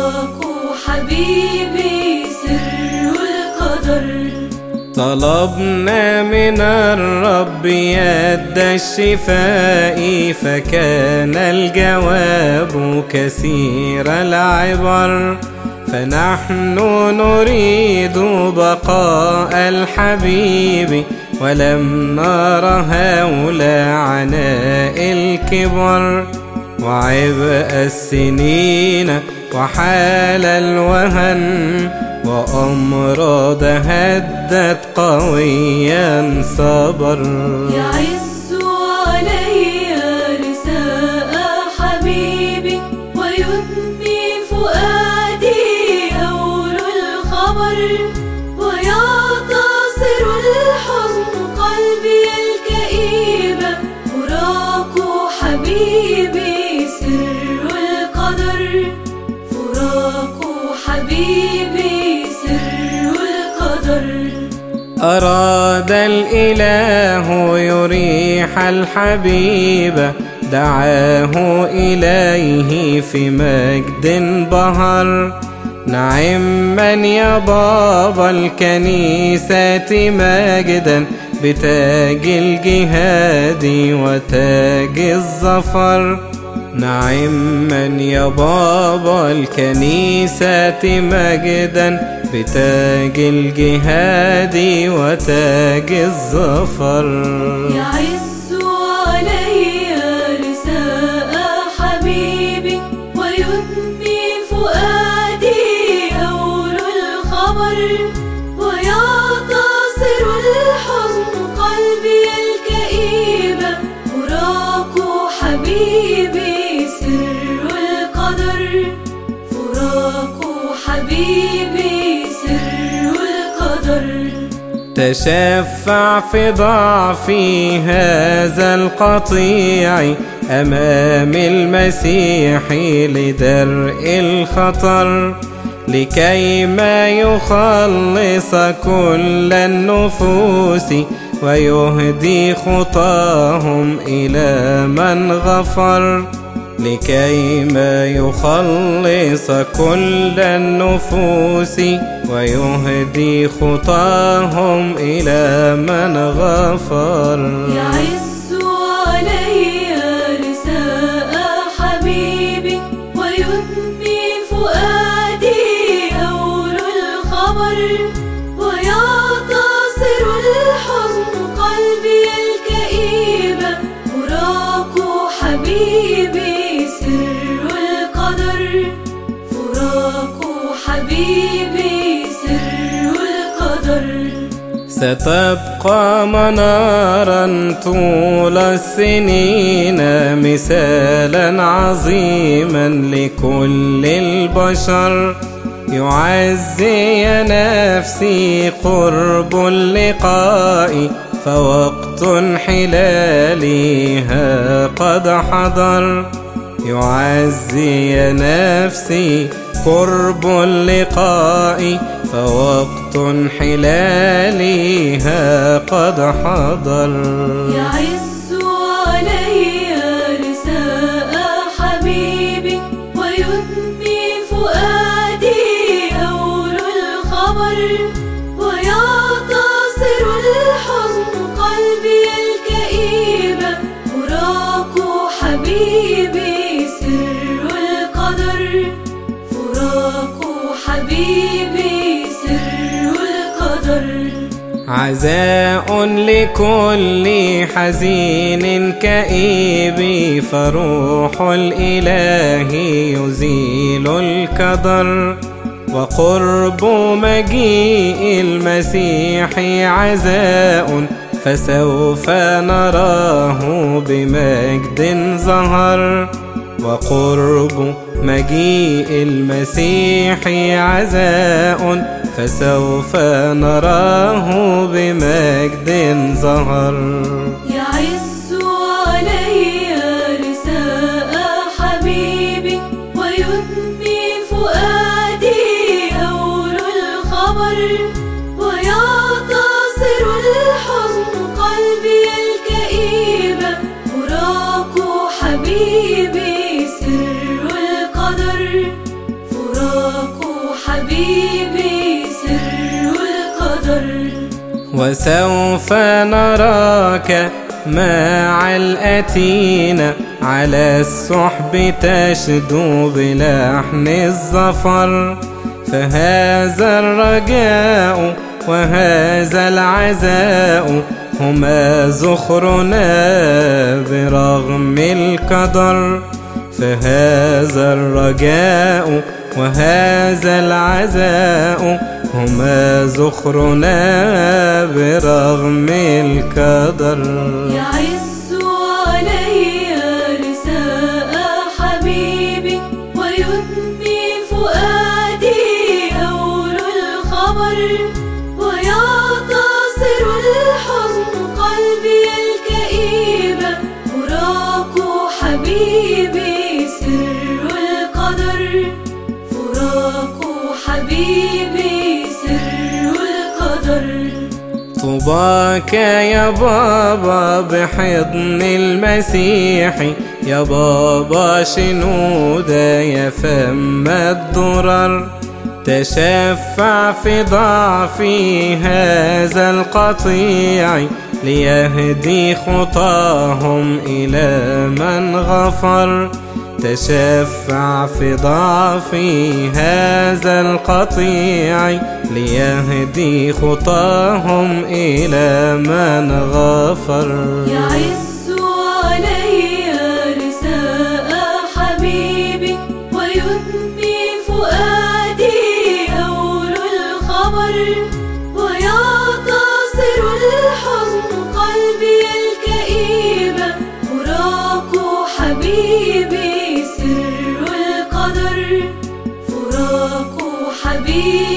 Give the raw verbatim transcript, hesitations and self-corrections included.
فراق حبيبي سر القدر. طلبنا من الرب يد الشفاء فكان الجواب كثير العبر، فنحن نريد بقاء الحبيب ولم نر هؤلاء عناء الكبر، وعبء السنين وحال الوهن وأمراض هدت قويا صبر. يعز علي رثاء حبيبي ويدمي فؤادي هول الخبر، ويعتصر الحزن قلبي الكئيب فراق حبيبي سر القدر. فراق حبيبي سر القدر. أراد الإله يريح الحبيب دعاه إليه في مجد بهر، نعما يا بابا الكنيسة مجدا بتاج الجهاد وتاج الظفر. نعما يا بابا الكنيسة مجدا بتاج الجهاد وتاج الظفر. يعز علي رثاء حبيبي ويدمي فؤادي هول الخبر، ويعتصر الحزن قلبي الكئيب فراق حبيبي سر القدر. فراق حبيبي سر القدر. تشفع في ضعفي هذا القطيع أمام المسيح لدرء الخطر، لكي ما يخلص كل النفوس ويهدي خطاهم إلى من غفر. لكي ما يخلص كل النفوس ويهدي خطاهم إلى من غفر. يعز علي رثاء حبيبي ويدمي فؤادي هول الخبر، ويعتصر الحزن قلبي الكئيب فراق حبيبي سر القدر. فراق حبيبي سر القدر. ستبقى منارا طول السنين مثالا عظيما لكل البشر، يعزي نفسي قرب اللقاء فوقت انحلالها قد حضر. يعزي نفسي قرب اللقاء فوقت انحلالها قد حضر. يعز علي رثاء حبيبي ويدمي فؤادي هول الخبر، ويعتصر الحزن قلبي الكئيب فراق حبيبي سر القدر. فراق حبيبي سر القدر. عزاء لكل حزين كئيب فروح الإله يزيل الكدر، وقرب مجيء المسيح عزاء فسوف نراه بمجد ظهر. وقرب مجيء المسيح عزاء فسوف نراه بمجد ظهر. يعز علي رثاء حبيبي ويدمي فؤادي هول الخبر، ويعتصر الحزن قلبي الكئيب فراق حبيبي سر القدر. فراق فراق حبيبي سر القدر. وسوف نراك مع الأتينا على السحب تشدو بلحن الظفر. فهذا الرجاء وهذا العزاء هما زخرنا برغم القدر. فهذا الرجاء وهذا العزاء هما زخرنا برغم القدر. يعز علي رساء حبيبي ويدمي فؤادي هول الخبر. ويعتصر الحزن قلبي الكئيب فراق حبيبي سر القدر. فراق حبيبي سر القدر. طوباك يا بابا بحضن المسيح، يا بابا شنودة يا فم الضرر. تشفع في ضعفي هذا القطيع ليهدي خطاهم إلى من غفر. تشفع في ضعفي هذا القطيع ليهدي خطاهم إلى من غفر. يعز علي رساء حبيبي ويدمي فؤادي هول الخبر. ويعتصر الحزن قلبي الكئيب فراق حبيبي سر القدر. فراق حبيبي